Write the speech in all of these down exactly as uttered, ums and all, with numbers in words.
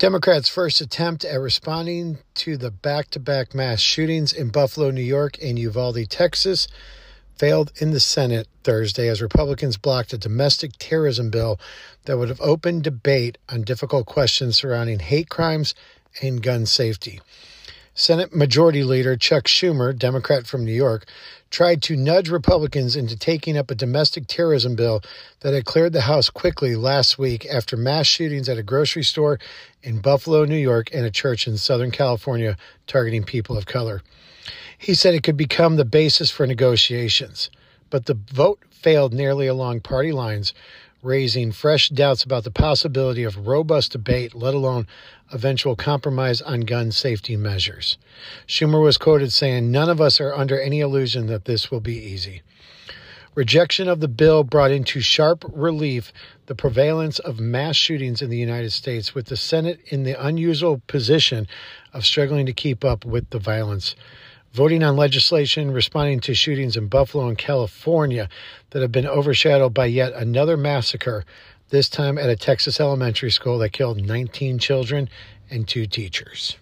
Democrats' first attempt at responding to the back-to-back mass shootings in Buffalo, New York, and Uvalde, Texas, failed in the Senate Thursday as Republicans blocked a domestic terrorism bill that would have opened debate on difficult questions surrounding hate crimes and gun safety. Senate Majority Leader Chuck Schumer, Democrat from New York, tried to nudge Republicans into taking up a domestic terrorism bill that had cleared the House quickly last week after mass shootings at a grocery store in Buffalo, New York, and a church in Southern California targeting people of color. He said it could become the basis for negotiations, but the vote failed nearly along party lines, raising fresh doubts about the possibility of robust debate, let alone eventual compromise on gun safety measures. Schumer was quoted saying, "None of us are under any illusion that this will be easy." Rejection of the bill brought into sharp relief the prevalence of mass shootings in the United States, with the Senate in the unusual position of struggling to keep up with the violence. Voting on legislation responding to shootings in Buffalo and California that have been overshadowed by yet another massacre, this time at a Texas elementary school that killed nineteen children and two teachers.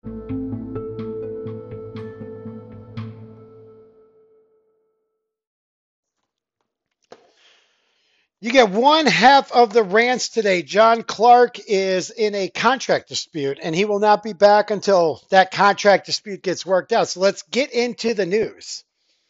You get one half of the rants today. John Clark is in a contract dispute, and he will not be back until that contract dispute gets worked out. So let's get into the news.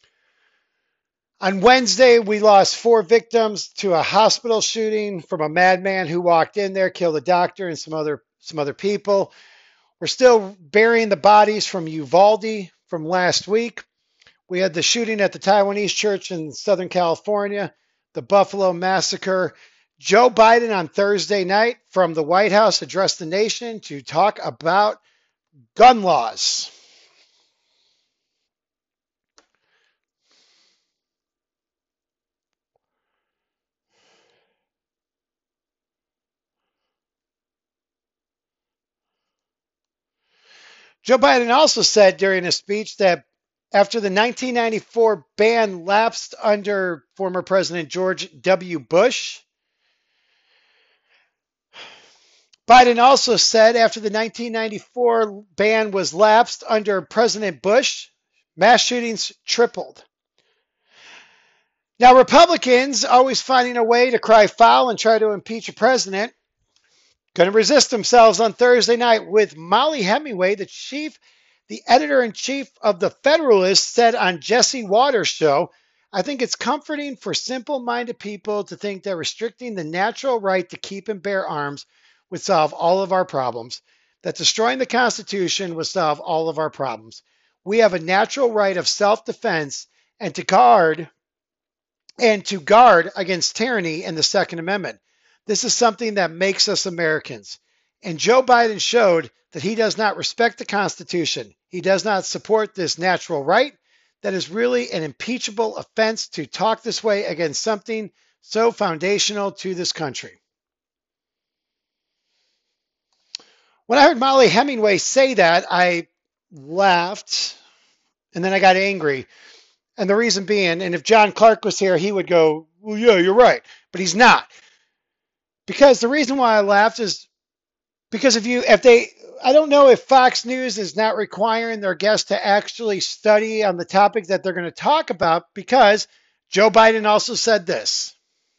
On Wednesday, we lost four victims to a hospital shooting from a madman who walked in there, killed a doctor and some other some other people. We're still burying the bodies from Uvalde from last week. We had the shooting at the Taiwanese church in Southern California, the Buffalo massacre. Joe Biden on Thursday night from the White House addressed the nation to talk about gun laws. Joe Biden also said during a speech that after the nineteen ninety-four ban lapsed under former President George W. Bush, Biden also said after the nineteen ninety-four ban was lapsed under President Bush, mass shootings tripled. Now, Republicans, always finding a way to cry foul and try to impeach a president, going to resist themselves on Thursday night with Mollie Hemingway, the chief, the editor-in-chief of The Federalist, said on Jesse Waters' show, "I think it's comforting for simple-minded people to think that restricting the natural right to keep and bear arms would solve all of our problems, that destroying the Constitution would solve all of our problems. We have a natural right of self-defense and to guard and to guard against tyranny in the Second Amendment. This is something that makes us Americans." And Joe Biden showed that he does not respect the Constitution. He does not support this natural right. That is really an impeachable offense to talk this way against something so foundational to this country. When I heard Mollie Hemingway say that, I laughed and then I got angry. And the reason being, and if John Clark was here, he would go, "Well, yeah, you're right." But he's not. Because the reason why I laughed is because if you, if they, I don't know if Fox News is not requiring their guests to actually study on the topic that they're going to talk about, because Joe Biden also said this.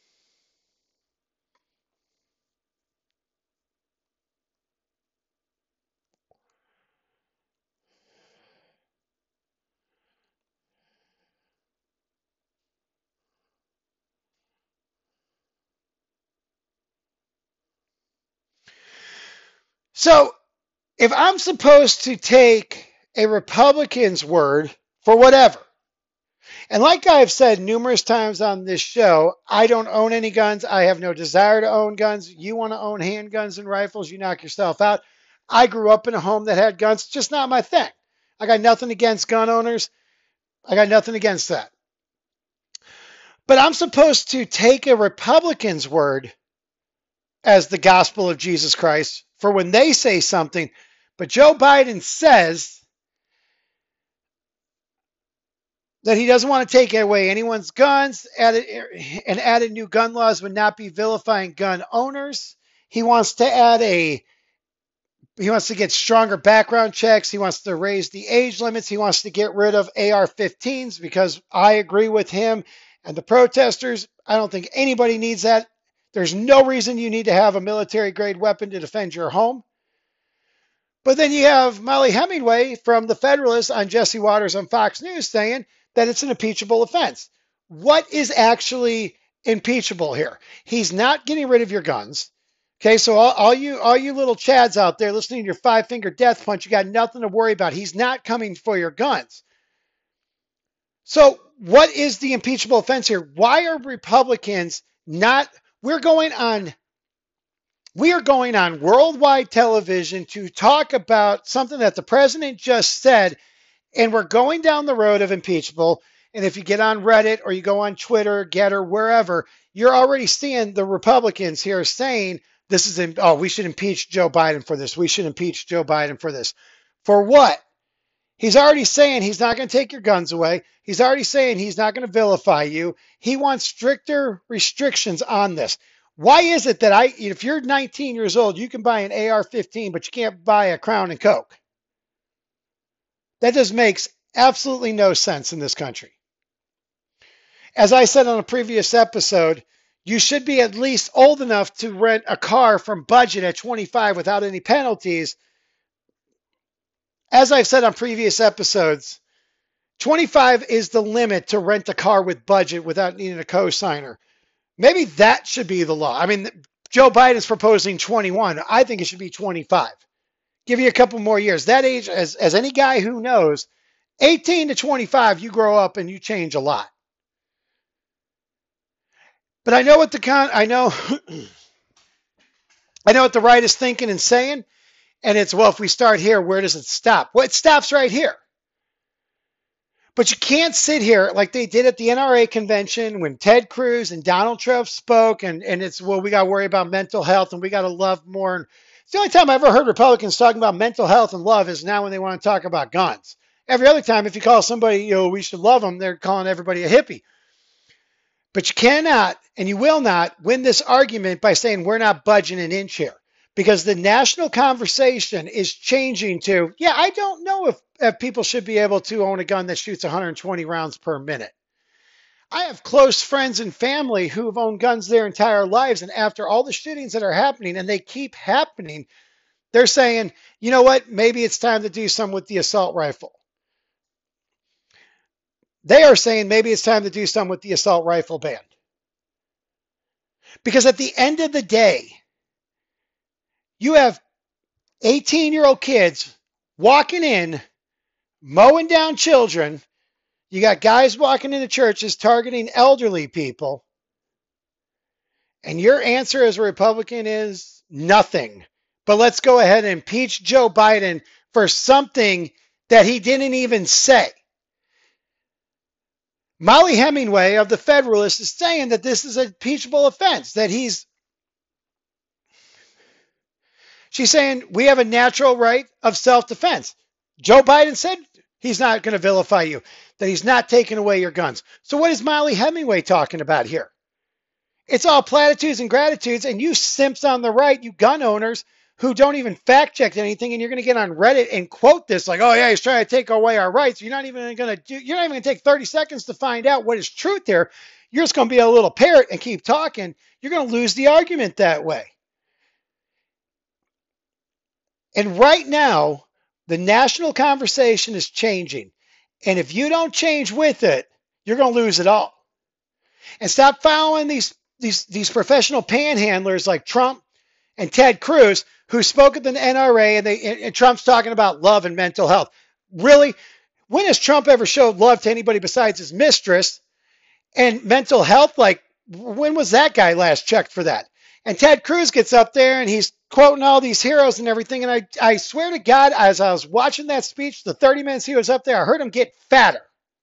So if I'm supposed to take a Republican's word for whatever, and like I've said numerous times on this show, I don't own any guns. I have no desire to own guns. You want to own handguns and rifles, you knock yourself out. I grew up in a home that had guns. It's just not my thing. I got nothing against gun owners. I got nothing against that. But I'm supposed to take a Republican's word as the gospel of Jesus Christ for when they say something. But Joe Biden says that he doesn't want to take away anyone's guns, added, and added new gun laws would not be vilifying gun owners. He wants to add a He wants to get stronger background checks. He wants to raise the age limits. He wants to get rid of A R fifteens because I agree with him and the protesters. I don't think anybody needs that. There's no reason you need to have a military grade weapon to defend your home. But then you have Molly Hemingway from the Federalist on Jesse Waters on Fox News saying that it's an impeachable offense. What is actually impeachable here? He's not getting rid of your guns. Okay, so all, all you all you little chads out there listening to your five-finger death punch, you got nothing to worry about. He's not coming for your guns. So what is the impeachable offense here? Why are Republicans not, we're going on, we are going on worldwide television to talk about something that the president just said, and we're going down the road of impeachable. And if you get on Reddit or you go on Twitter, Getter, wherever, you're already seeing the Republicans here saying, this is, in, oh, we should impeach Joe Biden for this. We should impeach Joe Biden for this. For what? He's already saying he's not going to take your guns away. He's already saying he's not going to vilify you. He wants stricter restrictions on this. Why is it that I, if you're nineteen years old, you can buy an A R fifteen, but you can't buy a Crown and Coke? That just makes absolutely no sense in this country. As I said on a previous episode, you should be at least old enough to rent a car from Budget at twenty-five without any penalties. As I've said on previous episodes, twenty-five is the limit to rent a car with Budget without needing a co-signer. Maybe that should be the law. I mean, Joe Biden's proposing twenty-one. I think it should be twenty-five. Give you a couple more years. That age, as, as any guy who knows, eighteen to twenty-five, you grow up and you change a lot. But I know what the con I know I know what the right is thinking and saying, and it's, well, if we start here, where does it stop? Well, it stops right here. But you can't sit here like they did at the N R A convention when Ted Cruz and Donald Trump spoke, and, and it's, well, we got to worry about mental health and we got to love more. And it's the only time I ever heard Republicans talking about mental health and love is now when they want to talk about guns. Every other time, if you call somebody, you know, we should love them, they're calling everybody a hippie. But you cannot, and you will not, win this argument by saying we're not budging an inch here. Because the national conversation is changing to, yeah, I don't know if, if people should be able to own a gun that shoots one hundred twenty rounds per minute. I have close friends and family who've owned guns their entire lives, and after all the shootings that are happening, and they keep happening, they're saying, you know what, maybe it's time to do something with the assault rifle. They are saying maybe it's time to do something with the assault rifle ban. Because at the end of the day, you have eighteen-year-old kids walking in, mowing down children. You got guys walking into churches targeting elderly people. And your answer as a Republican is nothing. But let's go ahead and impeach Joe Biden for something that he didn't even say. Molly Hemingway of the Federalist is saying that this is an impeachable offense, that he's She's saying we have a natural right of self-defense. Joe Biden said he's not going to vilify you, that he's not taking away your guns. So what is Molly Hemingway talking about here? It's all platitudes and gratitudes, and you simps on the right, you gun owners who don't even fact check anything, and you're going to get on Reddit and quote this like, oh yeah, he's trying to take away our rights. You're not even going to do, you're not even going to take thirty seconds to find out what is truth here. You're just going to be a little parrot and keep talking. You're going to lose the argument that way. And right now, the national conversation is changing. And if you don't change with it, you're going to lose it all. And stop following these, these, these professional panhandlers like Trump and Ted Cruz, who spoke at the N R A, and, they, and, and Trump's talking about love and mental health. Really? When has Trump ever showed love to anybody besides his mistress? And mental health, like, when was that guy last checked for that? And Ted Cruz gets up there and he's quoting all these heroes and everything. And I, I swear to God, as I was watching that speech, the thirty minutes he was up there, I heard him get fatter.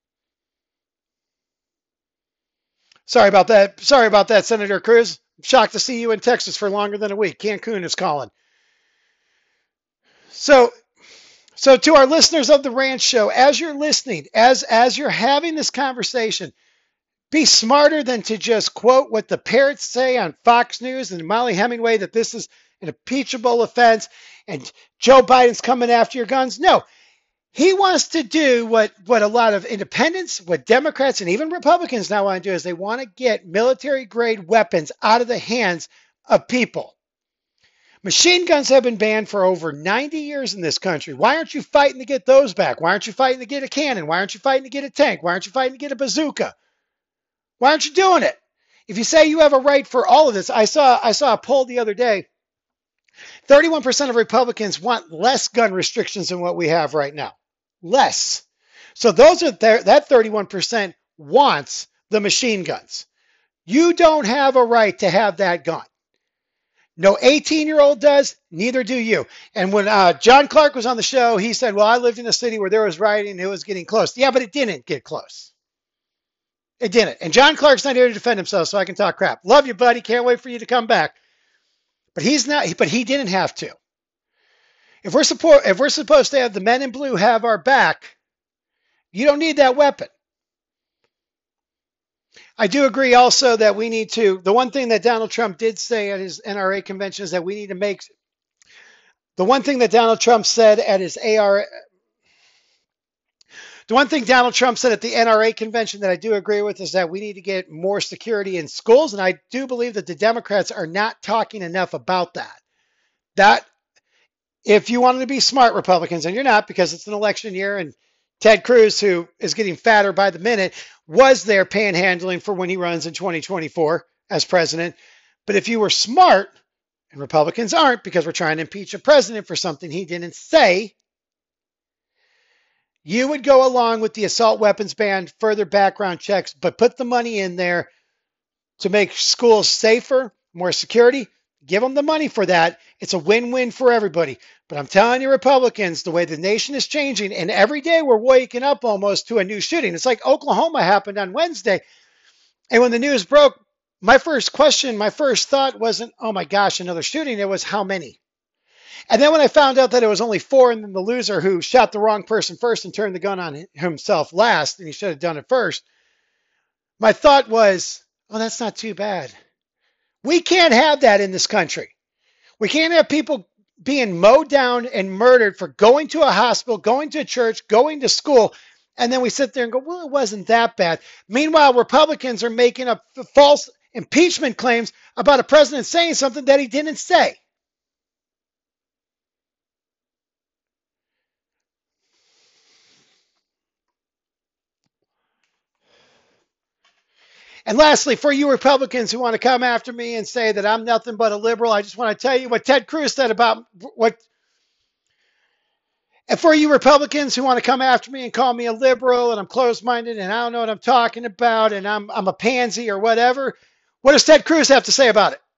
Sorry about that. Sorry about that, Senator Cruz. I'm shocked to see you in Texas for longer than a week. Cancun is calling. So, so to our listeners of the Rant Show, as you're listening, as, as you're having this conversation, be smarter than to just quote what the parrots say on Fox News and Molly Hemingway, that this is an impeachable offense, and Joe Biden's coming after your guns. No, he wants to do what, what a lot of independents, what Democrats, and even Republicans now want to do is they want to get military-grade weapons out of the hands of people. Machine guns have been banned for over ninety years in this country. Why aren't you fighting to get those back? Why aren't you fighting to get a cannon? Why aren't you fighting to get a tank? Why aren't you fighting to get a bazooka? Why aren't you doing it? If you say you have a right for all of this, I saw I saw a poll the other day. thirty-one percent of Republicans want less gun restrictions than what we have right now. Less. So those are there, that thirty-one percent wants the machine guns. You don't have a right to have that gun. No eighteen-year-old does, neither do you. And when uh, John Clark was on the show, he said, well, I lived in a city where there was rioting and it was getting close. Yeah, but it didn't get close. It didn't. And John Clark's not here to defend himself, so I can talk crap. Love you, buddy. Can't wait for you to come back. But he's not, but he didn't have to. If we're support, if we're supposed to have the men in blue have our back, you don't need that weapon. I do agree also that we need to, the one thing that Donald Trump did say at his N R A convention is that we need to make, the one thing that Donald Trump said at his A R, the one thing Donald Trump said at the N R A convention that I do agree with is that we need to get more security in schools. And I do believe that the Democrats are not talking enough about that. That, if you wanted to be smart Republicans, and you're not because it's an election year and Ted Cruz, who is getting fatter by the minute, was there panhandling for when he runs in twenty twenty-four as president. But if you were smart, and Republicans aren't because we're trying to impeach a president for something he didn't say, you would go along with the assault weapons ban, further background checks, but put the money in there to make schools safer, more security. Give them the money for that. It's a win-win for everybody. But I'm telling you, Republicans, the way the nation is changing, and every day we're waking up almost to a new shooting. It's like Oklahoma happened on Wednesday. And when the news broke, my first question, my first thought wasn't, oh my gosh, another shooting. It was how many? And then when I found out that it was only four and then the loser who shot the wrong person first and turned the gun on himself last, and he should have done it first, my thought was, oh, that's not too bad. We can't have that in this country. We can't have people being mowed down and murdered for going to a hospital, going to a church, going to school, and then we sit there and go, well, it wasn't that bad. Meanwhile, Republicans are making up false impeachment claims about a president saying something that he didn't say. And lastly, for you Republicans who want to come after me and say that I'm nothing but a liberal, I just want to tell you what Ted Cruz said about what. And for you Republicans who want to come after me and call me a liberal and I'm closed-minded and I don't know what I'm talking about and I'm I'm a pansy or whatever, what does Ted Cruz have to say about it?